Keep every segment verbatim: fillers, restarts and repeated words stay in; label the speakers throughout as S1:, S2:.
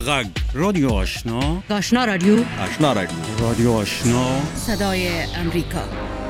S1: غږ رادیو آشنا
S2: آشنا رادیو
S1: آشنا رادیو رادیو آشنا
S2: صدای امریکا.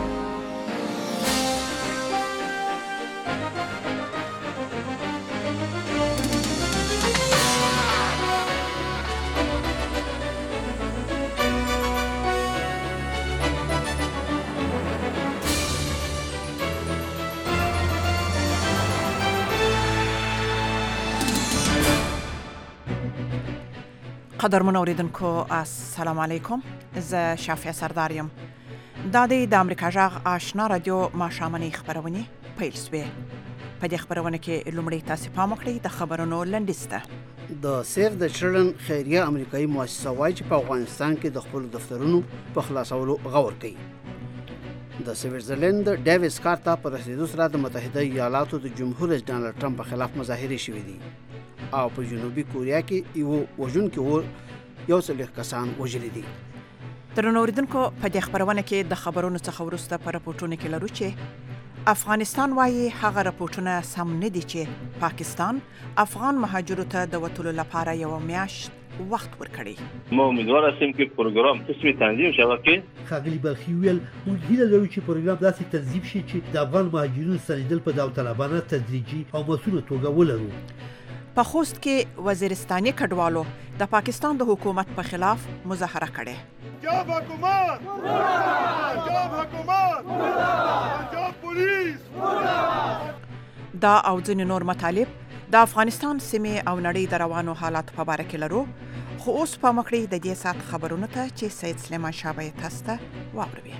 S3: قدرمن اوریدونکو السلام علیکم. زه شافیه سرداریم. دا د امریکا جغ آشنا رادیو ماښامنۍ خبرونه پیل شوې. په دې خبرونه کې لومړی تاسو پام وکړئ د خبرونو لنډیسته.
S4: د سیف د چلډرن خیریه امریکایي مؤسسه وایي چې په افغانستان کې د خپل دفترونو په خلاصولو غور کوي. د سویټزرلند ډیویس کارتا پر رسیدو سره د متحده ایالاتو د جمهور رئیس ډانلډ ټرمپ په خلاف مظاهرې شوې دي او په جنوبي کوریا کې یو وژونکي اور یو څلوېښت کسان وژلي دي.
S3: درنو اوریدونکو په دې خبرونه کې د خبرونو څخه وروسته په راپورټونو کې لرو چې افغانستان وايي هغه راپورټونه سم نه دي چې پاکستان افغان مهاجرو ته د وټولو لپاره یو میاشت وخت ورکړي.
S5: ما امیدوار هستیم که پروگرام قسم تنظیم شود که
S6: خاگلی بلخی ویل موږ هیله لرو چې پروګرام داسې تنظیم شي چې د افغان مهاجرینو ستنېدل په داوطلبانه تدریجي او مسؤله توګه ولرو.
S3: په خوست کې وزیرستاني کډوالو د پاکستان د حکومت په خلاف مظاهره کړې.
S7: پنجاب حکومت مرداد، پنجاب حکومت مرداد، پنجاب پولیس مرداد.
S3: دا او ځینې نور مطالب د افغانستان سیمې او نړۍ د روانو حالات په باره کې لرو، خو اوس په مکړې د دې سات خبرونو ته چې سید سلیمان شاه به تاسو ته واوروي.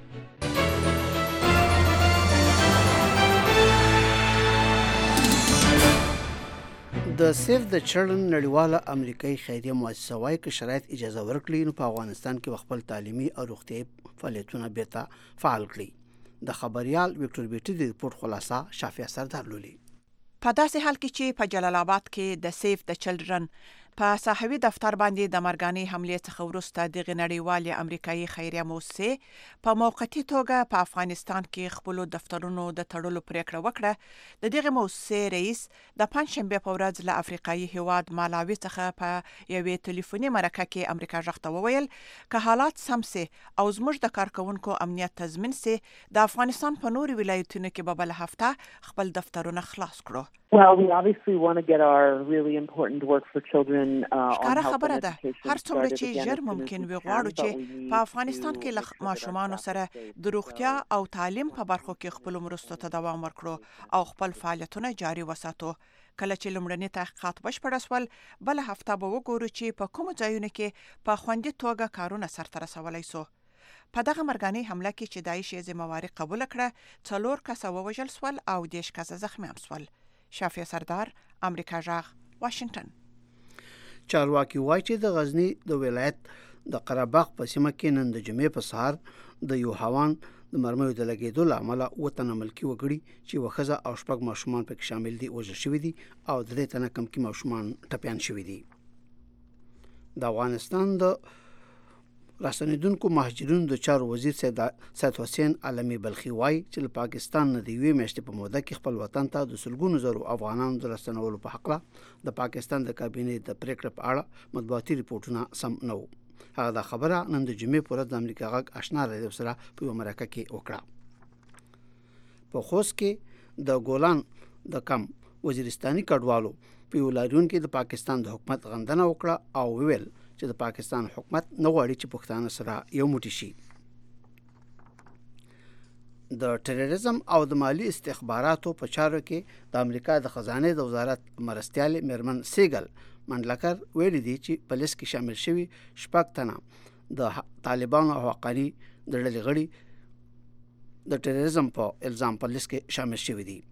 S4: د سیف د چلډرن نړیواله امریکایي خیریه مؤسسه وایي که شرایط اجازه ورکړي نو په افغانستان کې خپل تعلیمي او روغتیايي فعالیتونه بیرته فعال کړي. د خبريال وکټور بیټي د ریپورت خلاصه شافیه سردار لولي.
S3: په داسې حال کې چې په جلال آباد کې د سیف د چلډرن په صاحبي دفتر باندې د مرګاني حملې څخه وروسته د نړیوالې امریکایي خیریه مؤسسې په موقتي توګه په افغانستان کې خپل دفترونو د تړلو پریکړه وکړه. د دغه مؤسسې رئیس د پنځشنبه په ورځ له افریقایي هیواد مالاوي څخه په یوې ټلیفوني مرکه کې امریکا ژغ ته وویل که حالات سم سي او زموږ د کارکونکو امنیت تضمین سي د افغانستان په نورو ولایتونو کې به بل هفته خپل دفترونه خلاص کړو.
S8: Well, we obviously want to get our really important work for children uh, on health
S3: خبره
S8: and
S3: ده
S8: education
S3: هر څومره
S8: started
S3: چې
S8: again
S3: ژر
S8: as soon as
S3: ممکن
S8: we
S3: وي
S8: can,
S3: غواړو
S8: but
S3: چې
S8: we need
S3: په افغانستان
S8: to
S3: کې له
S8: make sure that
S3: ماشومانو
S8: that's
S3: سره
S8: safe.
S3: د روغتیا او تعلیم په برخو کې خپل مرستو ته دوام ورکړو او خپل فعالیتونه جاري وساتو. کله چې لومړني تحقیقات بشپړ شول بل هفته به وګورو چې په کوم ځایونو کې په خوندي توګه کارونه سرته رسولای سو. په دغه مرګاني حمله کې چې داعش یې ذمہواري قبول کړه څلور کسه ووژل سول او دیش کسه زخمی هم سول. شافیه سردار، امریکا جغ، واشنگټن.
S4: چارواکي وایي چې د غزنی د ولایت د قرهباغ په سیمه کې نن د جمعې په سهار د یو هاوان د مرمیو د لګېدو له امله اووه تنه ملکي وګړي چې یوه ښځه او شپږ ماشومان پکې شامل دي وژل شوي دي او درې تنه کمکي ماشومان ټپیان شوي دي. د افغانستان د راستنېدونکو مهاجرینو د چارو وزیر سید حسین علمي بلخي وایي چې له پاکستان نه د یوې میاشتې په موده کې خپل وطن ته د سلګونو زرو افغانانو د راستنولو په هکله د پاکستان د کابینې د پریکړې په اړه مطبوعاتي ریپورټونه سم نه وو. هغه دا خبره نن د جمعې په ورځ د امریکا غږ آشنا رادیو سره په یوه مرکه کې وکړه. په خوست کې د ګولان د کم وزیرستاني کډوالو په یو لاریون کې د پاکستان د حکومت غندنه وکړه او ویل چې د پاکستان حکومت نه غواړي چې پښتانه سره یو موټی شي. د ټیرریزم او د مالی استخباراتو په چارو کې د امریکا د خزانه د وزارت مرستیال میرمن سیګل منډلکر ویلي دي چې په لیست کې شامل شوي شپږ تنه د طالبانو او حقاني د ډلې غړي د ټیرریزم په الزام په لیست کې شامل شوي دي.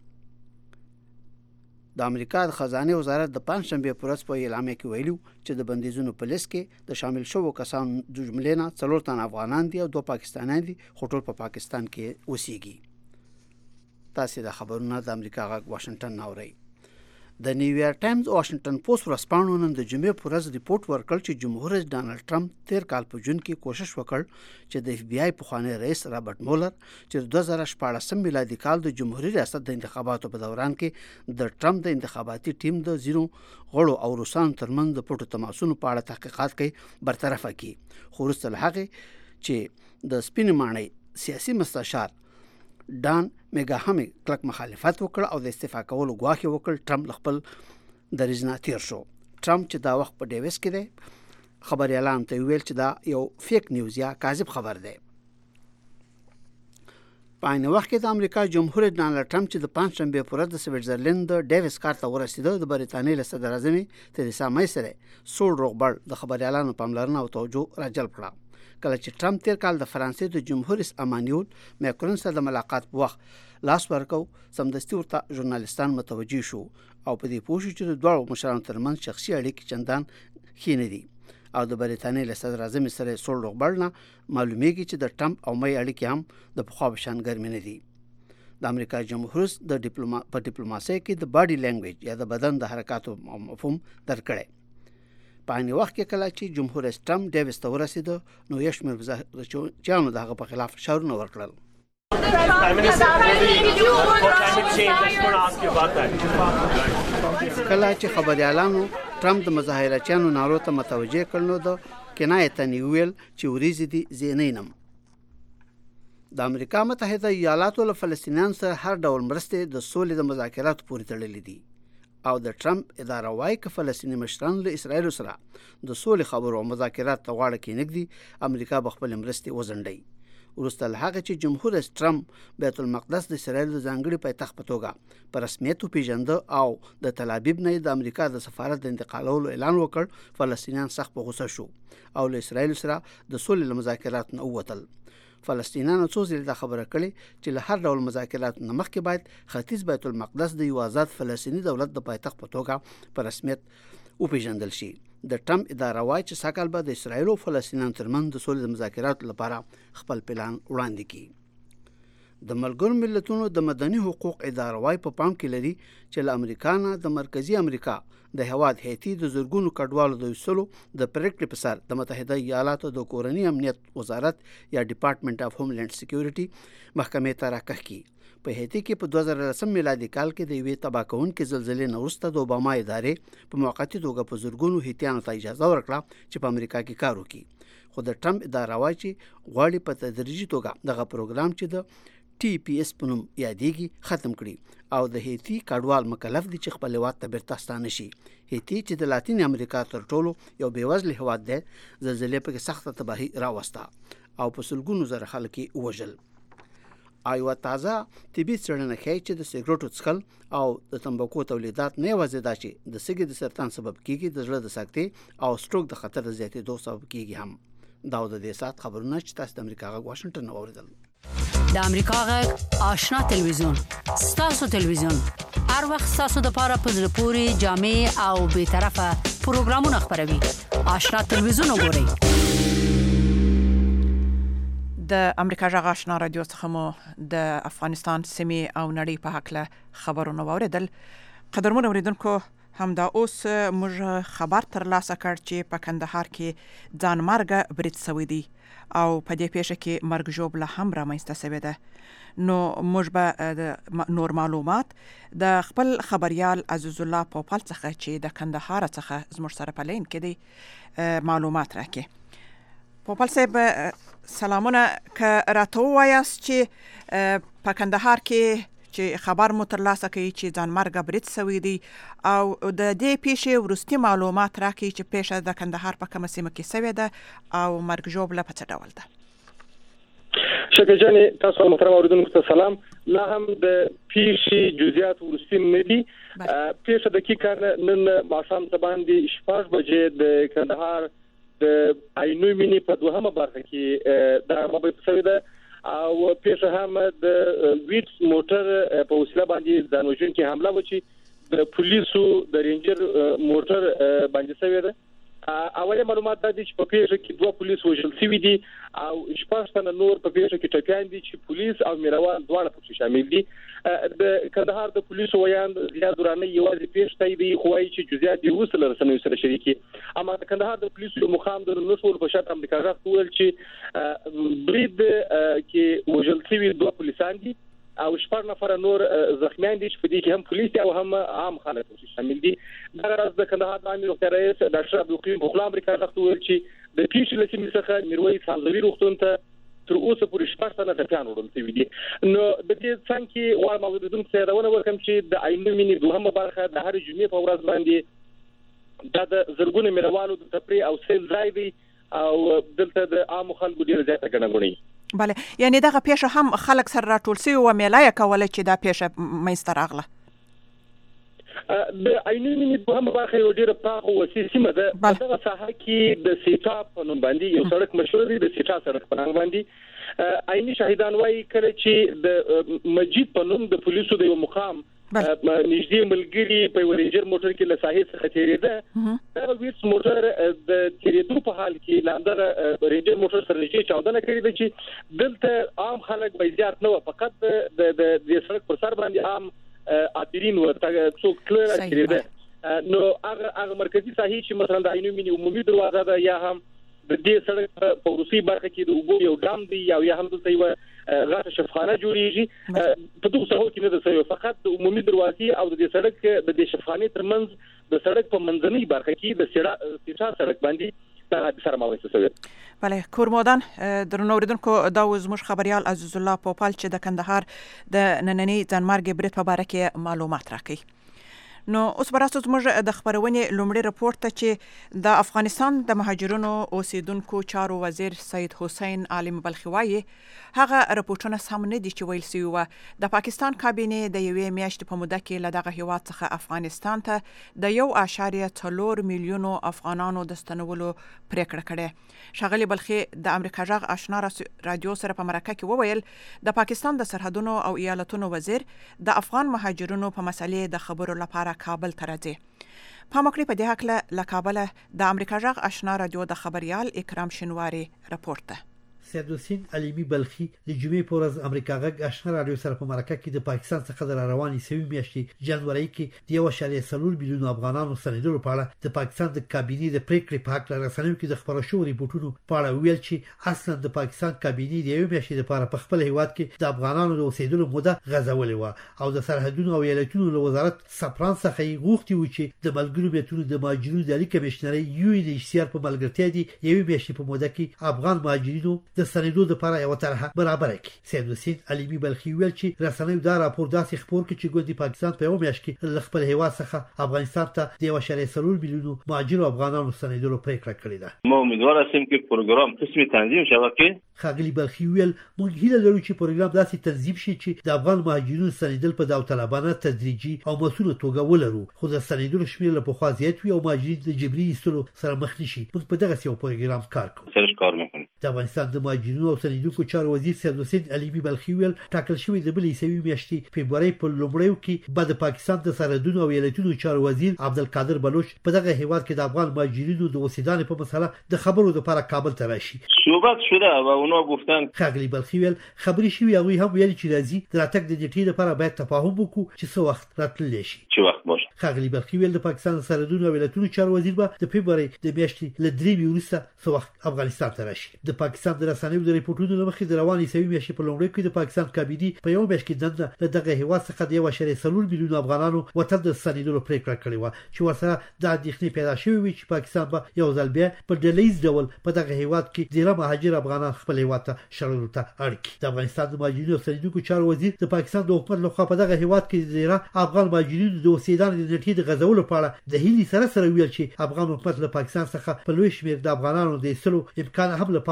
S4: د امریکا د خزانه وزارت د پنځشنبه په ورځ په اعلامیه کې ویلو چې د بندیزونو په لیست کې د شامل شوو کسانو د جملې نه څلور تنه افغانان دي او دوه پاکستانیان دي خو ټول په پاکستان کې اوسېږي. تاسو د خبرونو د امریکا غږ واشنگټن اورئ. د نیویارک ټایمز او واشنگټن پوسټ ورځپاڼو نن د جمعې په ورځ ریپورت ورکړ چې جمهور رئیس ډانلډ ټرمپ تیر کال په جون کې کوشش وکړ چې د اف بی آی پخوانی رئیس رابرټ مولر چې د دوه زره شپاړسم میلادي کال د جمهوریت ریاست د انتخاباتو په دوران کې د ټرمپ د انتخاباتي ټیم د زیرو غړو او روسانو ترمنځ د پټو تماسونو په اړه تحقیقات کوي برطرفه کړي. خو وروسته له هغې چې د سپینې ماڼۍ سیاسي مستشار ډان میګاهمي کلک مخالفت وکړ او د استعفا کولو ګواښ وکړ، ټرمپ خپل دریځ نه تیر شو. ټرمپ چې دا وخت په ډیویس کې دی خبريالانو ته ویل چې دا یو فیک نیوز یا کاذب خبر دی. په عین وخت کې د امریکا جمهور رئیس ډانلډ ټرمپ چې د پنځشنبه په ورځ د سویټزرلند د ډیویس ښار ته ورسېد، د بریتانیې له صدر اعظم تریسا مې سره سوړ روغبړ د خبريالانو پاملرنه او توجه راجلب کړه. کله چې ټرمپ تیر کال د فرانسې د جمهور رئیس امانویل ماکرون سره د ملاقات په وخت لاس ورکو، سمدستي ورته ژورنالیستان متوجي شو او په دې پوه شو چې د دوه مشرانو ترمنځ شخصي اړیکې چندان ښې نه دي او د بریتانیې له صدر اعظم سره سوړ روغبړ نه معلومیږي چې د ټرمپ او مې اړیکې هم د پخوا په شان ګرمې نه دي. د امریکا جمهور رئیس د ډیپلوما په ډیپلوماسۍ کې د باډي لینګویج یا د بدن د حرکاتو مفهوم درکړی. په عین وخت کې کله چې جمهور رئیس ټرمپ ډیویس ته ورسېد، نو یو شمېر وزارتچیانو د هغه په خلاف شعارونه ورکړل. کله چې خبريالانو ټرمپ د مظاهرچیانو نارو ته متوجه کړ، نو د کنایت نیویل چې وریځې دي زینینم. د امریکا متحده ایالاتو له فلسطینیانو سره هر ډول مرستې د سولې د مذاکراتو پورې تړلې دي او د ټرمپ اداره وايي چې فلسطیني مشران له اسرایل سره د سولې خبرو او مذاکرات ته غاړه کېنږدي، امریکا به خپل مرستې وزنډي. وروسته له هغه چې جمهور رئیس ټرمپ بیت المقدس د اسرایل د ځانګړي پایتخت په توګه په رسمیت وپېژنده او د تل ابیب نه د امریکا د سفارت د انتقالولو اعلان وکړ، فلسطینیان سخت په غوسه شو او له اسرایل سره د سولې له مذاکراتو نه ووتل. فلسطینیانو څو ځله دا خبره کړې چې له هر ډول مذاکراتو نه مخکې باید ختیځ بیت المقدس د یو آزاد فلسطیني دولت د پایتخت په توګه په رسمیت وپېژندل شي. د ټرمپ اداره وايي چې سږ کال به د اسرایل او فلسطینیانو ترمنځ د سولې د مذاکراتو لپاره خپل پلان وړاندې کړي. د ملګرو ملتونو د مدني حقوق اداره وايي په پام کې لري چې له امریکا نه د مرکزی امریکا د هواد هیتی د زرګونو کډوالو د وصولو د پریکړې په سر د متحده ایالاتو د کورنی امنیت وزارت یا ډپارټمنټ اف هوملینډ سکیورټي محکمې ته راکښ کړي. په هیتی کې په دوه زره لسم میلادي کال کې د یوې تباه کوونکې زلزلې نه وروسته د اوباما ادارې په موقتي توګه په زرګونو هیتیانو ته اجازه ورکړه چې په امریکا کې کار وکړي. خو د ټرمپ اداره وايي چې غواړي په تدریجي توګه دغه پروګرام چې د ټي پی اس په نوم یادېږي ختم کړي او د هیتی کډوال مکلف دي چې خپل هېواد ته بیرته ستانه شي. هیتی چې د لاتین امریکا تر ټولو یو بېوزله هېواد دی، زلزلې پکې سخته تباهي راوسته او په سلګونو زره خلک یې ووژل. ایوه تازه طبي څېړنه ښیي چې د سګرټو څښل او د تمباکو تولیدات نه یوازې دا چې د سږي د سرطان سبب کیږي، د زړه د سکتې او سټروک د خطر د زیاتېدو سبب کیږي هم. دا د دې سات خبرونه چې تاسو د امریکا غږ واشنگټن اوریدل.
S2: د امریکا غږ آشنا ټلویزیون ستاسو ټلویزیون هر وخت ستاسو د پاره په زړه پورې جامع او به طرفه پروګرامونه خبروي. آشنا ټلویزیون وګورئ.
S3: د امریکا غږ آشنا رادیو څخه مو د افغانستان سیمې او نړۍ په حق خبرونه واوریدل. قدرمن اوریدونکو، همدا اوس موږ خبر ترلاسه کړ چې په کندهار کې ځان مرګ برید شوی دی او په دې پیښه کې مرګ ژوبله هم رامنځته شوې ده. نو موږ به نور معلومات د خپل خبريال عزیز الله پوپل څخه چې د کندهار څخه زموږ سره په لین کې دی معلومات راکړي. پوپل صاحب سلامونه، که راته ووایاست چې په کندهار کې چې خبر مو ترلاسه کړي چې ځان مرګ برید شوی دی او د دې پیښې وروستي معلومات راکړي چې پیښه د کندهار په کومه سیمه کې شوې ده او مرګ ژوبله په څه ډول ده.
S9: شکر جانې، تاسو محترم اوریدونکو ته سلام. لا هم د پیښې جزئیات وروستي نه دي. پیښه دقیقاً نن ماښام ته باندې شپږ بجې د کندهار د عینو مینې په دوهمه برخه کې دا مبارک شوې ده او پیښه هم د ویټ موټر په وسیله باندې د نوجون کې حمله وکړي، د پولیسو د رینجر موټر باندې شوې ده اوله معلومات د دې چې په پیښه کې دوه پولیس وژل شوي دي او شپږ تنه نور په پیښه کې ټپيان دي چې پولیس او میروان دواړه پکې شامل دي. د کندهار د پولیسو ویان زیاد درانه یوازې پیښ ته دی خوای چې جزئیات یې وسله رسنوي سره شریکي. اما د کندهار د پولیسو مخام د نشور په شرط امریکا راځي ول چې برید کې وژل شوي دوه پولیسان دي او شپږ نفر نور زخمیان دي چې په دې کې هم پولیس او هم عام خلک شامل دي. دا راز د کندهار د امیر وکیل رئیس ډاکټر عبدالقیوم بخلا امریکا راځي ول چې د پیښې لسمې څخه میرویس حمزوي روغتون ته تر اوسه پورې شپږ تنه ټپيان وړل شوي دي. نو د دې څنګه وایم اوریدونکو ته راونه وکم چې د عینو مینی دوهمه برخه د هر جمعې په ورځ باندې دا د زرګونو میروالو د تفریح او سیل ځای دی او دلته د عام خلکو ډیره زیاته ګڼه
S3: بله یعنی دغه پیښه هم خلک سره راټول شوی او میلای کوله چې دا پیښه مېسته راغله.
S9: د عینو مینی دوهمه برخه یو ډیره پراخه وسیله سیمه ده. په دغه ساحه کې د سیټا په نوم باندې یو سړک مشهور دی د سیټا سړک په نوم باندې عیني شهیدان وايي کله چې د مجید په نوم د پولیسو د یو مقام نږدې ملګری په ورینجر موټر کې له ساحې څخه تیریده دا ویټس موټر د تیریدو په حال کې لاندې رینجر موټر سره نږدې چاودنه کړې ده چې دلته عام خلک به زیات نه و فقط د د سړک پر سر باندې عام اترین ورته څوک کلر کړی نو هغه هغه مرکزی ساحې چې مثلا د عینو مینی عمومي دروازه ده یا هم د دې سړک په روسي برخه کې د اوبو یو ډام دی یا یا هم د یو غاټه شفخانه جوړیږي په دغه څه کې نه ده سوي فقط د عمومي دروازې او د دې سړک د دې شفخانه ترمنځ د سړک په منځنۍ برخه کې د سیټا سړک باندې دا سره ماوي سوي.
S3: بله کورمودان درنو اوریدونکو دا زموږ خبريال عزیز الله پوپال چې د کندهار د نننی ځانمرګ برید په اړه کې معلومات راکړي. نو اوس براسو زموږ د خبرونې لومړی رپورت ته چې د افغانستان د مهاجرونو اوسیدونکو چارو وزیر سید حسین عالم بلخي وايي هغه رپورټونه سم نه دي چې ویل سوي و د پاکستان کابینه د یوې میاشتې په موده کې له دغه هیواد څخه افغانستان ته د یو اشاریه څلور میلیونو افغانانو د ستنولو پریکړه کړې. شغلی بلخي د امریکا جغ آشنا رادیو سره په مرکه کې وویل د پاکستان د سرحدونو او ایالتونو وزیر د افغان مهاجرونو په مسلې د خبرو لپاره کابل ته راځي. پامکړی په دې حق له کابل د امریکا جغ آشنا رادیو د خبريال اکرام شنواری رپورت ده.
S6: سید حسین علیمی بلخي د جمعې په ورځ امریکا غږ آشنا رادیو سره په مرکه کې د پاکستان څخه د رواني سوي میاشتې جنوري کې د یو اشاریه څلور میلیون افغانانو ستنېدلو په اړه د پاکستان د کابینې د پریکړې په حق رسنیو کې د خبرو شو ریپورتونو په اړه ویل چې اصلا د پاکستان کابینې د یو میاشتې لپاره په خپل هیواد کې د افغانانو د اوسېدلو موده غځولې و او د سرحدونو او ایالتونو له وزارت سپران څخه یې غوښتي و چې د ملګرو ملتونو د مهاجرینو د اړیکې کمشنري یو ان ایچ سی آر په ملګرتیا دي یو میاشتې په موده کې افغان مهاجرینو د ستنېدو لپاره یو طرحه برابر کړي. سید حسین علیمی بلخي ویل چې رسنیو دا راپور داسې خبر کړي چې ګوندې پاکستان په یو میاشت کې له خپل هیواد څخه افغانستان ته د یو اشاریه څلور میلیونو مهاجرو افغانانو ستنېدلو پریکړه کړې ده.
S5: ما امیدوار هستیم که پروګرام قسمي تنظیم شود که
S6: خاغلی بلخي ویل موږ هیله لرو چې پروګرام داسې تنظیم شي چې د افغان مهاجرینو ستنېدل په داوطلبانه تدریجي او مسؤل توګه ولرو خو د ستنېدلو شمېر له پخوا زیات وي او مهاجرین د جبري ایستلو سره مخ نشي. موږ په دغه یو پروګرام کار کوو.
S5: سره کار وکړو.
S6: د افغانستان د مهاجرینو او ستنېدونکو چارو وزیر سید حسین علیمی بلخي ویل ټاکل شوی د بلې سوي میاشتې فبرवरी په لومړیو کې بعد پاکستان د سرحدونو او ایالتونو چارو وزیر عبدالقادر بلوچ په دغه هیواد کې د افغان مهاجرینو د اوسیدنې په مسله د خبرو لپاره کابل ته راشي.
S5: صحبت شده و اونا گفتن
S6: خاغلی بلخي ویل خبري شوی هغه هم ویل چې راځي د راتګ د نیټې لپاره باید تفاهم وکړو چې څو وخت راتللی شي.
S5: چې وخت باشه.
S6: خاغلی بلخي ویل د پاکستان سرحدونو او ایالتونو چارو وزیر به د فبرवरी د میاشتې له درې وروسته څو وخت افغانستان ته راشي. د پاکستان د رسنیو د ریپورتونو مخې د رواني سوي میاشتې په لومړي کې د پاکستان کابینې په یو میاشت کې دنده له دغه هیواد څخه د یو اشاریه څلور میلیون افغانانو وطن د ستنېدلو پریکړه کړې و چې ورسره د اندېښنې پیدا شوې وي چې پاکستان به یو ځل بیا په ډلهییز ډول په دغه هیواد کې ډېر مهاجر افغانان خپل هیواد ته شړلو ته اړ کړي. د افغانستان د مهاجرینو او ستنېدونکو چارو وزیر د پاکستان د حکومت لخوا په دغه هیواد کې د ډېر افغان مهاجرینو د اوسېدنې د نیټې د غځولو په اړه د هیلې سره سره ویل چې افغان حکومت له پاکستان څخه په لوی شمېر د افغانانو د ایستلو امکان هم له پامه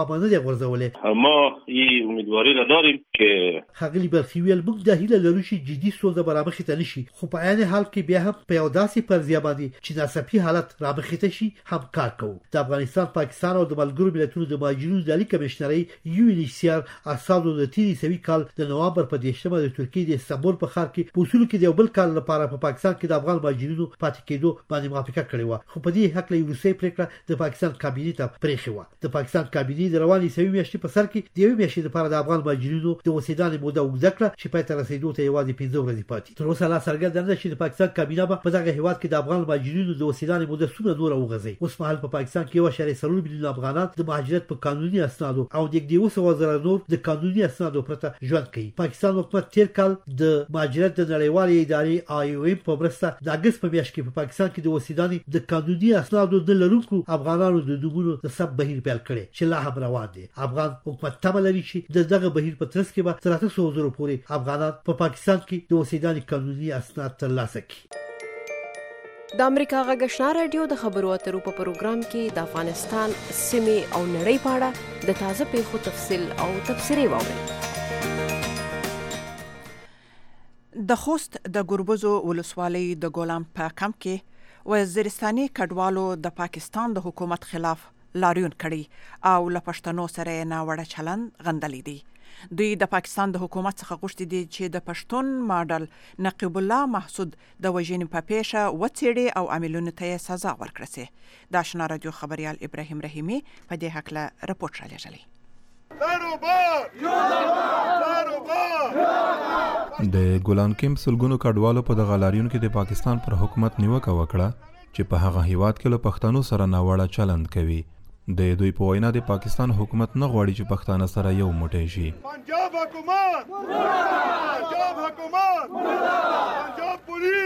S6: پامانه دی غورځولې.
S5: ما یې امیدواري لرم چې
S6: خغلی بلخي ویل موږ د هیله لرو چې جدي ستونزه به رامخې ته نشي، خو په عین حال کې بیا هم په یو داسې فرضیه باندې چې ناڅاپي حالت رامخې ته شي هم کار کوو. د افغانستان، پاکستان او د ملګرو ملتونو د مهاجرینو د اړیکې کمشنرۍ یو ان ایچ سی آر اساسو د تیری سوي کال د نوامبر په دیشمه د ترکیې د استانبول په ښار کې په اصول کې د یو بل کال لپاره په پاکستان کې د افغان مهاجرینو پاتې کېدو باندې موافقه کړې و، خو په دې حق له روسي پریکړه د پاکستان کابینې ته پرېښې و. د پاکستان کابینې د روانې سوي میاشتې په سر کې د یوې میاشتې لپاره د افغان مهاجرینو د اوسېدنې موده اوږده کړه چې پای ته رسېدو ته یوازې پنځه ورځې پاتې. تر اوسه لا څرګنده نه ده چې د پاکستان کابینه به په دغه هېواد کې د افغان مهاجرینو د اوسېدنې موده څومره نوره وغځوي. اوس مهال په پاکستان کې یو اعشاریه څلور میلیونه افغانان د مهاجرت په قانوني اسنادو او نږدې اوه سوه زره نور د قانوني اسنادو پرته ژوند کوي. پاکستان حکومت تیر کال د مهاجرت د نړیوالې ادارې آی او ایم په مرسته د اګست په میاشت کې په پاکستان کې د اوسېدنې د قانوني اسنادو نه لرونکو افغانانو د نومونو د ثبت بهیر پیل کړی چې لا هم روان دی. افغان حکومت تمه لري چې د دغه بهیر په ترڅ کې به تر اته سوه زره پورې افغانان په پاکستان کې د اوسېدنې قانوني اسناد ترلاسه کړي.
S10: د امریکا غږ آشنا رادیو د خبرو اترو په پروګرام کې د افغانستان سیمې او نړۍ په اړه د تازه پیښو تفصیل او تبصرې واورئ.
S3: د خوست د ګربزو ولسوالۍ د ګولام په کمپ کې وزیرستاني کډوالو د پاکستان د حکومت خلاف لاریون کړي او له پښتنو سره ناوړه چلند غندلی دي. دوی د پاکستان د حکومت څخه غوښتي دي چې د پښتون ماډل نقیب الله محسود د وژنې په پیښه وڅېړي او عاملونو ته یې سزا ورکړي سي. د آشنا رادیو خبريال ابراهیم رحیمي په دې حق رپورټ را لېږلی.
S11: د ګولان کمپ سلګونو کډوالو په دغه لاریون کې د پاکستان پر حکومت نیوکه وکړه چې په هغه هیواد کې له پښتنو سره ناوړه چلند کوي. د دوی په وینا د پاکستان حکومت نه غواړي چې پښتانه سره یو موټی شي.
S7: پنجاب حکومت پنجاب حکومت پنجاب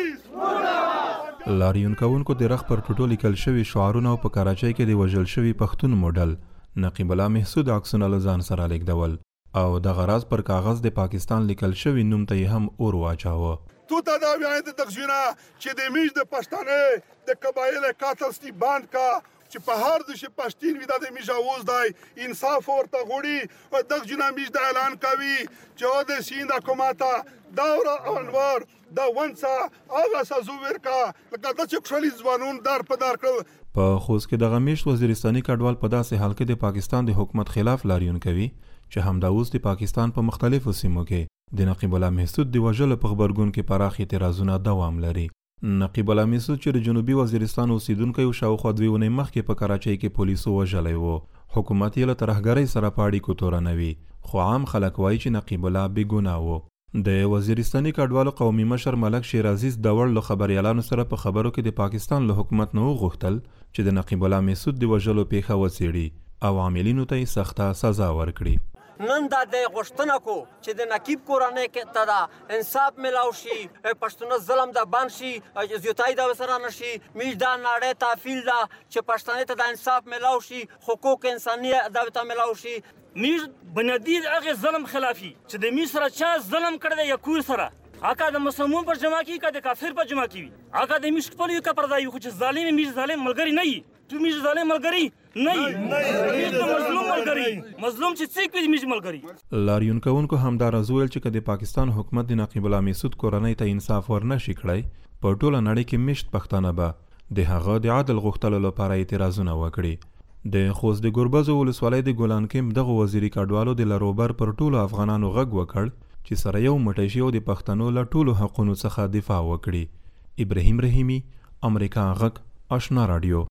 S7: پولیس.
S11: لاریون کوونکو د رخ پر ټوټو لیکل شوي شعارونه په کراچۍ کې د وژل شوي پښتون موډل نقیب الله محسود عکسونه له ځان سره لیږدول او دغه راز پر کاغذ د پاکستان لیکل شوي نوم ته یې هم اور واچاوه.
S7: تو تا دا بیان د تخجینا چې د میش د پښتانه د قبایل قاتل ستی باند کا چې په هر د شي پښتین ودا د میش اوز دای انصاف ورته غوړي او د جنا میش د اعلان کوي چې د سیند حکومت داوره انوار دا ونسا هغه سزوور کا لکه د چکشلی ځوانون در په در کړ.
S11: په خوست کې دغه میشت وزیرستاني کډوال په داسې حال کې د پاکستان د حکومت خلاف لاریون کوي چې همدا اوس د پاکستان په مختلفو سیمو کې د نقیب الله محسود د وژلو په غبرګون کې پراخ اعتراضونه دوام لري. نقیب الله محسود چې د جنوبي وزیرستان اوسیدونکی او شاوخوا دوه ونې مخکې په کراچۍ کې پولیسو وژلی و. حکومت یې له ترهګرۍ سره په اړیکو تورنوي، خو عام خلک وایي چې نقیب الله بې ګناه و. د وزیرستاني کډوالو قومي مشر ملک شیر عزیز داور له خبريالانو سره په خبرو کې د پاکستان له حکومت نه وغوښتل چې د نقیب الله محسود د وژلو پیښه وڅېړي او عاملینو ته یې سخته سزا ورکړي.
S12: نن دا د غوښتنه کو چې د نقیب کورنۍ کې ته دا انصاف ملاو شي، پښتون ظلم د بان شي، زیاتای دا وسره نشي، میش دا نړۍ تافیل دا چې پښتنې ته د انصاف ملاو شي، حقوق انساني دا ته ملاو شي.
S13: میش بنیادی هغه ظلم خلافي چې د میش سره چا ظلم کړی یا کور سره هغه د مسلمان پر جمع کی کا د کافر پر جمع کی هغه د میش په یو کا پردای خو چې ظالم میش ظالم ملګری نه وي، تو میش ظالم ملګری نه وي، میش مظلوم ملګری مظلوم چې څوک وي میش ملګری.
S11: لاریون کوونکو همدار زویل چې د پاکستان حکومت د نقیب الله محسود کورنۍ ته انصاف ورنشي کړی په ټوله نړۍ کې میشت پښتانه به د هغه د عدل غوښتلو لپاره اعتراضونه وکړي. د خوست د ګربزو ولسوالۍ د ګولان کمپ دغه وزیري کډوالو د لروبر پر ټولو افغانانو غږ وکړ چې سره یو موټی شي او د پښتنو له ټولو حقونو څخه دفاع وکړي. ابراهیم رحیمي، امریکا غږ آشنا رادیو.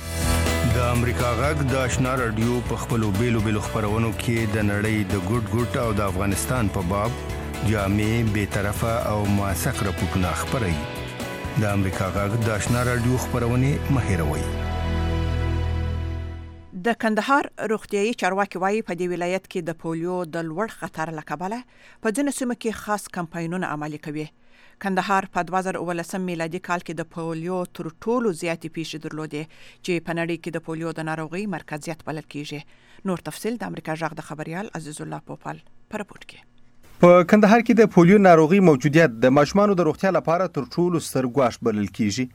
S14: د امریکا غږ د آشنا رادیو په خپلو بیلو بیلو خبرونو کې د نړۍ د ګوټ ګوټ او د افغانستان په باب جامع، بې طرفه او موثق راپورټونه خپروي. د امریکا غږ د آشنا رادیو خبرونه مه هېروئ.
S3: د کندهار روغتيایي چارواکي وایي په دې ولایت کې د پولیو د لوړ خطر له کبله په ځینو سیمو کې خاص کمپاینونه عملي کوي. کندهار په دوه زره اوولسم میلادي کال کې د پولیو تر ټولو زیاتې پیښې درلودې چې په نړۍ کې د پولیو د ناروغۍ مرکزیت بلل کیږي. نور تفصیل د امریکا غږ د خبريال عزیز الله پوپل په رپورت کې.
S15: په کندهار کې د پولیو ناروغي موجودیت د ماشومانو د روغتیا لپاره تر ټولو ستر ګواښ بلل کیږي.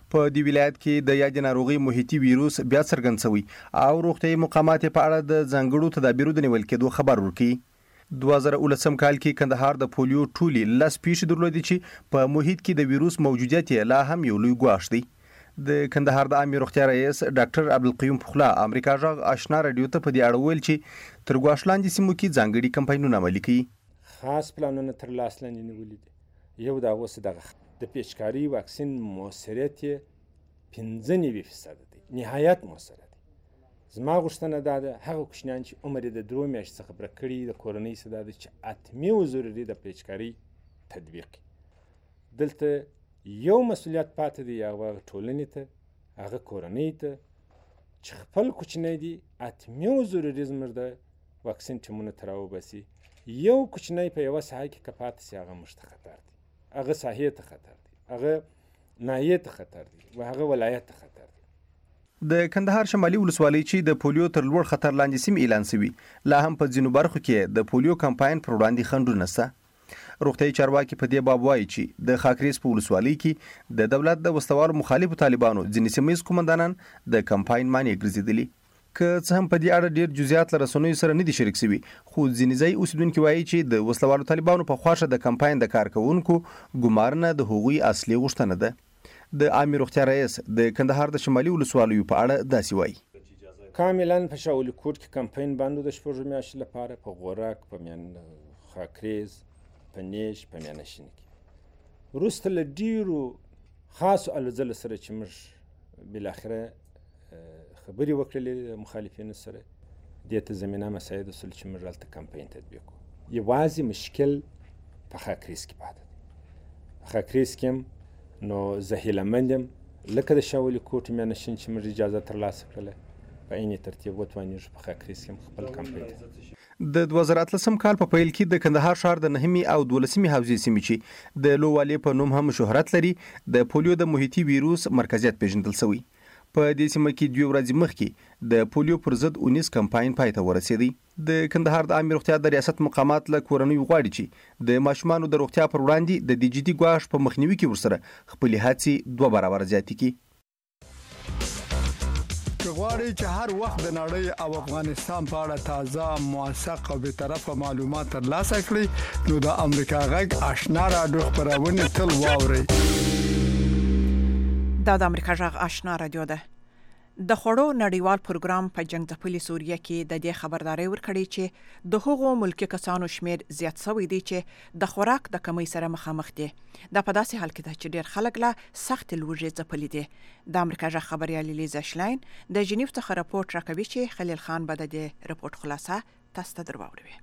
S15: په دې ولایت کې د یادې ناروغي محیطي ویروس بیا څرګند شوی او روغتیايي مقامات په اړه د ځانګړو تدابیرو د نیول کېدو خبر ورکړي دوه زره ولسم کال کې کندهار د پولیو ټولي لس پیښې درلودې چې په محیط کې د ویروس موجودیت لا هم یو لوی ګواښ دی د کندهار د عامه روغتیا رئیس ډاکټر عبدالقیوم پخلا امریکا غږ آشنا رادیو ته په دې اړه ویل چې تر ګواښ لاندې سیمو کې ځانګړي کمپاینونه عملي کوي
S16: خاص پلانونه تر لاس لاندې نیولي دي یو دا اوس دغه د پیچکاري واکسین موثریت پنځه نوي فیصد دی نهایت موثر دی زما غوښتنه دا ده هغه کوچنیان چې عمر د درو میاشتې څخه بره کړي د کورنۍ څخه دا ده چې اتمي او ضروري د پیچکاري تطبیق دلته یو مسؤلیت پاتې دی هغه ټولنې ته هغه کورنۍ ته چې خپل کوچنی دی اتمي او ضروري زموږ د واکسین ټیمونه ته راوباسي یو کوچنی په یوه ساحه کې که پاتې سي هغه موږ ته خطر دی هغه ساحې ته خطر دی هغه ناحیې ته خطر دی و هغه ولایت ته خطر دی
S15: د کندهار شمالي ولسوالۍ چې د پولیو تر لوړ خطر لاندې سیمې اعلان شوي لا هم په ځینو برخو کې د پولیو کمپاین پر وړاندې خنډونه شته روغتیايي چارواکي په دې باب وایي چې د خاکریز په ولسوالۍ کې د دولت د وسوالو مخالفو طالبانو ځینې سیمه ییز قومندانان د کمپاین معنی ګرځېدلي که څه هم په دې اړه ډېر جزئیات له رسنیو سره نه دي شریک شوي خو ځینې ځای اوسیدونکي وایي چې د وسلوالو طالبانو په خواشه د کمپاین د کارکوونکو ګمارنه د هغوی اصلي غوښتنه ده د عامه روغتیا رئیس د کندهار د شمالي ولسوالیو په اړه داسې وایي
S16: کاملا په شاولي کوټ کې کمپاین باندې د شپږو میاشتو لپاره په غورک په میان خاکریز په نیش په میانشین کې وروسته له ډیرو خاصو الوځلو سره چې موږ بالاخره خبرې وکړلې مخالفینو سره دې ته زمینه مساعد اصول چې موږ هلته کمپاین تطبیق کړو یوازې مشکل په خاکریز کې پاتې دی خاکریز کې هم نو زه هیلهمند یم لکه د شاولي کوټ میانشین چې موږ اجازه ترلاسه کړله په عین ترتیب وتوانیږو په خاکریز کې هم خپل کمپاین
S15: د دوه زره اتلسم کال په پیل کې د کندهار ښار د نهمې او دولسمې حوزې سیمې چې د لووالې په نوم هم شهرت لري د پولیو د محیطي ویروس مرکزیت پیژندل شوی په دې سیمه کې دوه ورځې مخکې د پولیو پر ضد اونیس کمپاین پای ته ورسېدی د کندهار د عامه روغتیا د ریاست مقامات له کورنۍ غواړي چې د ماشومانو د روغتیا پر وړاندې د دې جدي ګواښ په مخنیوي کې ورسره خپل هڅې دوه برابر زیاتې کړي
S17: غواړي چې هر وخت د نړۍ او افغانستان په اړه تازه موثق او به طرفه معلومات ترلاسه کړئ نو د امریکا غږ آشنا رادیو خبرونه تل واورئ
S3: دا د امریکا غږ آشنا رادیو ده د خوړو نړیوال پروګرام په جنگ ځپلي سوریه کې د دې خبرداري ورکړي چې د هغو ملکی کسانو شمیر زیات شوی دی چې د خوراک د کمی سره مخامخ دي دا په داسې حال کې ده چې ډېر خلک لا سخت لوږې ځپلي دي د امریکا غږ خبريال لیزا شلاین د جنیو څخه راپورټ راکوي چې خلیل خان به د دې راپورټ خلاصه تاسو ته دروړي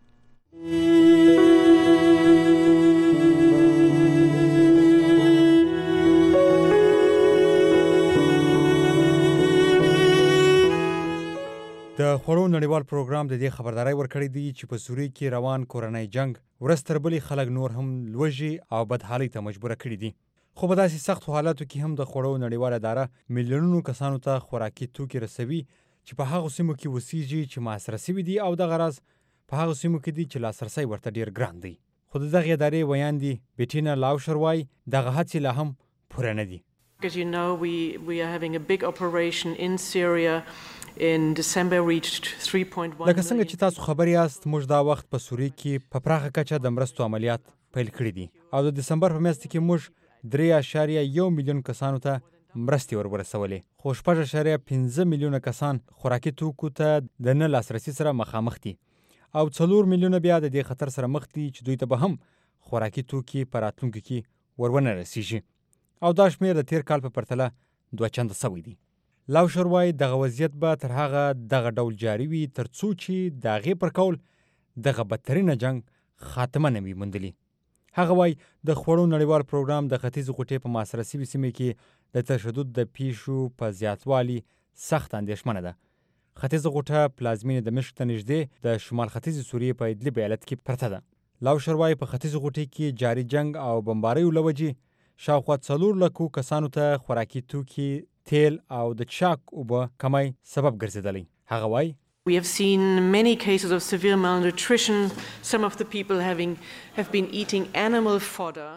S18: د خوړو نړیوال پروګرام د دې خبرداري ورکړې دی چې په سوریه کې روان کورنۍ جنگ ورستر بلی خلک نور هم لوږي او بدحالۍ ته مجبور کړي دي خو په داسې سخت حالاتو کې هم د خوړو نړیوال اداره میلیونونو کسانو ته خوراکي توکي رسوي چې په هغه سیمو کې وسیږي چې محاصره شوي دي او د غرض په هغه سیمو کې دي چې لاسرسي ورته ډیر ګران دی خو دغه ادارې ویان دي بیټینا لاوشر وای دغه هڅې لا هم پوره نه دي
S19: As you know, we, we are having a big operation in Syria. In December reached three point one
S18: لکه څنګه چې تاسو خبر یاست موږ دا وخت په سوریه کې په پراخه کچه د مرستو عملیات پیل کړي دي او د دسمبر په میاشت کې موږ درې اعشاریه یو میلیون کسانو ته مرستې ور ورسولې خو شپږ اعشاریه پنځه میلیونه کسان خوراکي توکو ته د نه لاسرسي سره مخامخ دي او څلور میلیونه بیا د دې خطر سره مخ دي چې دوی ته به هم خوراکي توکي په راتلونکي کې ورونه رسیږي او دا شمیر د تیر کال په پرتله دوه چنده شوی دی لاوشر وای دغه وضعیت به تر هغه دغه ډول جاری وي تر څو چې د هغې پر کول دغه بدترینه جنگ خاتمه نه وي موندلي هغه وای د خوړو نړیوال پروګرام د ختیځې غوټې په محاصره شوې سیمې کې د تشدد د پیښو په زیاتوالي سخت اندېښمنه ده ختیځه غوټه پلازمینې دمشق ته نږدې د شمال ختیځې سوریې په ادلب ایالت کې پرته ده لاوشر وای په ختیځه غوټې کې جاري جنگ او بمباریو له وجې شاوخوا څلور لکو کسانو ته خوراکي توکي تیل او د چاک اوبه کمی سبب ګرځېدلی هغه وای
S19: We have seen many cases of severe malnutrition, some of the people having have been eating animal fodder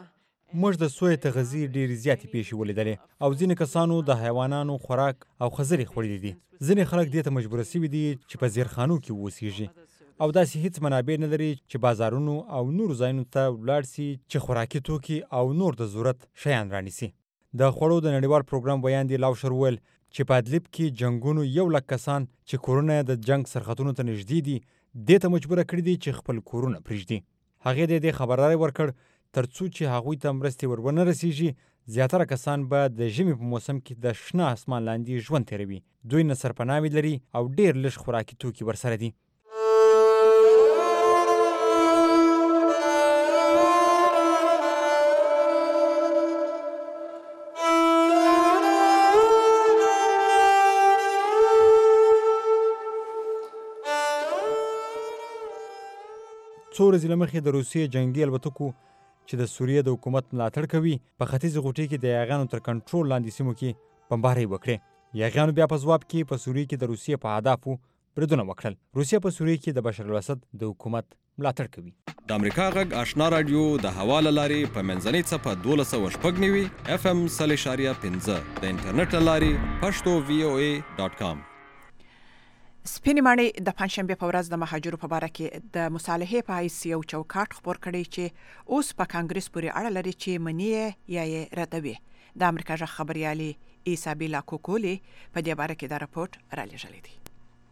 S18: موږ د سوی تغذیې ډېرې زیاتې پیښې ولیدلې او ځینې کسانو د حیوانانو خوراک او خزرې خوړلې دي. ځینې خلک دې ته مجبوره سوي دي چې په زیرخانو کې واوسیږي او داسې هیڅ منابع نه لري چې بازارونو او نورو ځایونو ته ولاړ سي چې خوراکي توکي او نور د ضرورت شیان رانیسي. د خوړو د نړیوال پروګرام ویاندې لاوشر وویل چې په ادلب کې جنګونو یو لک کسان چې کورونه د جنګ سرحدونو ته نږدې دي دې ته مجبوره کړي دي چې خپل کورونه پرېږدي. هغې د دې خبرداری ورکړ تر څو چې هغوی ته مرستې ور ونه رسیږي زیاتره کسان به د ژمي په موسم کې د شنه اسمان لاندې ژوند تیروي. دوی نه سرپناهي لري او ډېر لږ خوراکي توکي ورسره دي. څو ورځې له مخې د روسیې جنګي الوتکو چې د سوریې د حکومت ملاتړ کوي په ختیځې غوټې کې د یاغیانو تر کنټرول لاندې سیمو کې بمبارۍ وکړې. یاغیانو بیا په ځواب کې په سوریې کې د روسیې په اهدافو بریدونه وکړل. روسیه په سوریې کې د بشار الاسد د حکومت ملاتړ کوي.
S20: د امریکا غږ آشنا رادیو د هوا له لارې په منځنۍ څپه دولس سوه شپږ نوي اف ام سل اشاریه پنځه د انټرنیټ له لارې پښتو وی او ای ډاټ کام.
S3: سپینې ماڼۍ د پنځشنبه په ورځ د مهاجرو په باره کې د مصالحې په حیث یو چوکاټ خبر کړی چې اوس په کانګرس پورې اړه لري چې منی یا یې ردوي. د امریکا غږ خبريالي ایسابیلا کوکولي په دې باره کې دا راپورټ را لېږلی دی.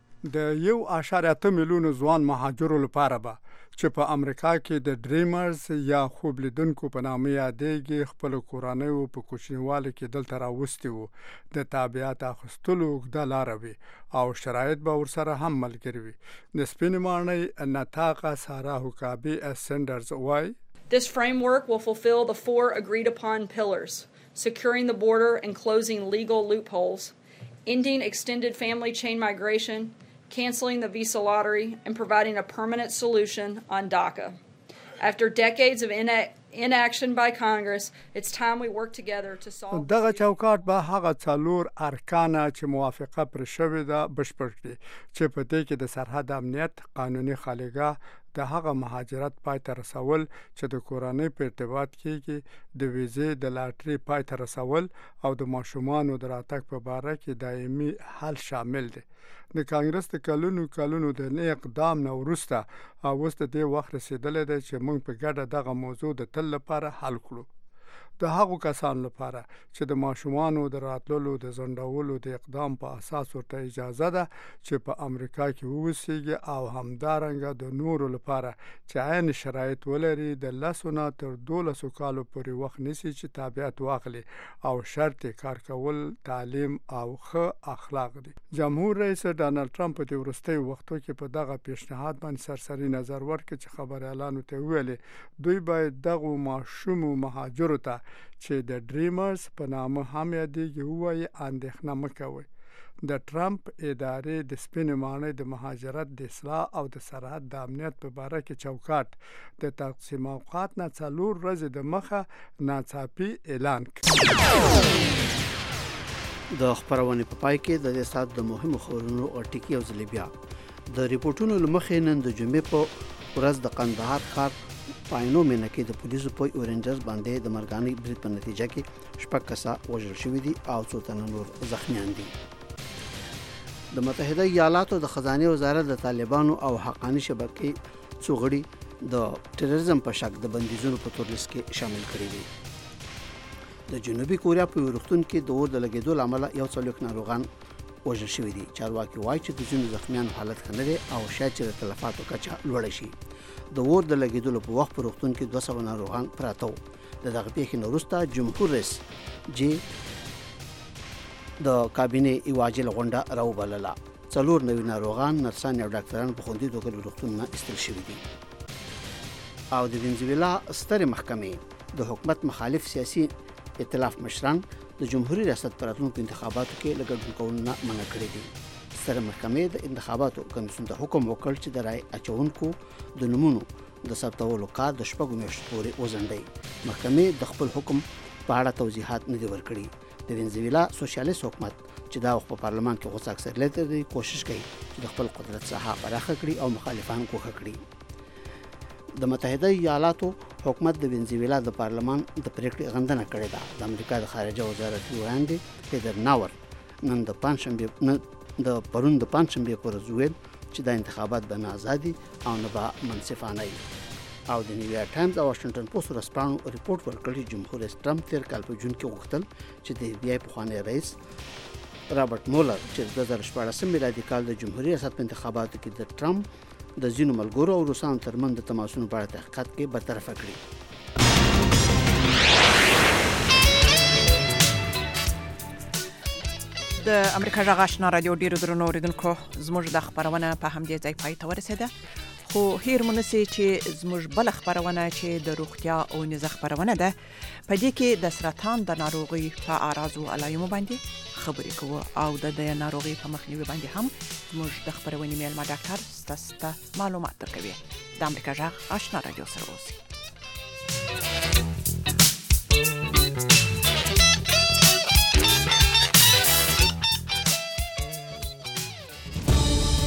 S17: د یو اشاریه اته میلیونو ځوان مهاجرو لپاره به چې په امریکا کې د ډریمرز یا خوب لیدونکو په نامه یادېږي خپل کورنیو په کوچنیوالي کې دلته راوستي وو د تابعیت اخیستلو اوږده لاره وي او شرایط به ورسره هم ملګري وي. د سپینې ماڼۍ نتاقه سارا حکابي سندرز وایي
S21: This framework will fulfill the four agreed upon pillars: securing the border and closing legal loopholes, ending extended family chain migration, canceling the visa lottery, and providing a permanent solution on DACA. After decades of ina- inaction by Congress, it's time we work together to solve
S17: دغه چوکاټ به هغه څلور ارکانه چې موافقه پر شوې ده بشپړ کړي چې په دې کې د سرحد امنیت، قانوني خالیګاه، د هغه مهاجرت پای ته رسول چې د کورنۍ په ارتباط کېږي، د ویزې د لاټري پای ته رسول او د ماشومانو د راتګ په باره کې دایمي حل شامل دي. د کانګرس د کلونو کلونو د نه اقدام نه وروسته او اوس د دې وخت رسیدلی دی چې موږ په ګډه دغه موضوع د تل لپاره حل کړو. د هغو کسانو لپاره چې د ماشومانو د راتللو د ځنډولو د اقدام په اساس ورته اجازه ده چې په امریکا کې واوسیږي او همدارنګه د نورو لپاره چې عین شرایط ولري د لسو نه تر دولسو کالو پورې وخت نیسي چې تابعیت واخلي او شرط کار کول، تعلیم او ښه اخلاق دي. جمهور رئیس ډانلډ ټرمپ په دې وروستیو وختو کې په دغه پیشنهاد باندې سرسري نظر ورکړ چې خبریالانو ته ویلي دوی باید دغو ماشومو مهاجرو ته چې د ډریمرز په نامه هم یادېږي ووایي اندېښنه مه کوئ. د ټرمپ ادارې د سپینې ماڼۍ د مهاجرت د اصلاح او د سرحد د امنیت په باره کې چوکاټ د تقسیم اوقات نه څلور ورځې د مخه ناڅاپي اعلان کړ.
S4: د خبرونې په پای کې د دې سات د مهمو خبرونو او ټکی او ځلې بیا د ریپورتونو لمخې نن د جمعې په ورځ د قندهار ښار پاینو مینه کې د پولیسو په اورنجرز باندې د مرګاني برید په نتیجه کې شپږ کسه وژل شوي دي او څو تنه نور زخمیان دي. د متحده ایالاتو د خزانه وزارت د طالبانو او حقانی شبکې څو غړي د ټیرریزم په شک د بندیزونو په تور لیست کې شامل کړي دي. د جنوبي کوریا په روغتون کې د اور د لګیدو لامل یو څلوېښت ناروغان وژل شوي دي. چارواکي وایي چې د ځینو زخمیانو حالت ښه نه دی او شاید چې د تلفاتو کچه لوړه شي. د اور د لګیدلو په وخت په روغتون کې دوه سوه ناروغان پراته وو. د دغه پیښې نه وروسته جمهور رئیس جی د کابینې یوه عاجله غونډه راوبلله. څلور نوي ناروغان، نرسان او ډاکټران په خوندي توګه له روغتون نه ایستل شوي دي. او د وینزویلا سترې محکمې د حکومت مخالف سیاسي ائتلاف مشران د جمهوریت ریاست په راتلونکو انتخاباتو کې له ګډون کولو نه منع کړي دي. ستره محکمې د انتخاباتو کمیسیون ته حکم وکړ چې د رای اچونکو د نومونو د ثبتولو کار د شپږو میاشتو پورې وځنډوي. محکمې د خپل حکم په اړه توضیحات نه دي ورکړي. د وینزویلا سوشلیست حکومت چې دا وخت په پارلمان کې غوڅ اکثریت لري کوشش کوي چې د خپل قدرت ساحه پراخه کړي او مخالفان ګوښه کړي. د متحده ایالاتو حکومت د وینزویلا د پارلمان د پریکړې غندنه کړې ده. د امریکا د خارجه وزارت وړاندې پیټر ناور نن د پنځشنبه د پرون د پنځشنبه پر ورځ چې د انتخابات به نه ازادي او نه به منصفانه وي. او د نیویارک ټایمز او واشنگټن پوسټ ورځپاڼو ریپورت ورکړی چې جمهور رئیس ټرمپ تیر کال په جون کې غوښتل چې د اف بی آی پخوانی رئیس رابرټ مولر چې د دوه زره شپاړسم میلادي کال د جمهوریت ریاست په انتخاباتو کې د ټرمپ د ځینو ملګرو او روسانو ترمنځ د تماسونو په اړه تحقیقات کې برطرفه کړي.
S3: د امریکا غږ آشنا رادیو ډیرو درنو اوریدونکو زموږ د خبرونه په همدې ځای پای ته ورسېده. خو هیر مونږ چې زموږ بل خبرونه چې د روغتیا او نظر خبرونه ده په دې کې د سرطان د ناروغي په اعراض او علایمو باندې خبرې کوو او د ناروغي په مخنیوي باندې هم زموږ د خبرونې میلمه ډاکټر ستاسو معلومات درکوي. د امریکا غږ آشنا رادیو سره اوسئ.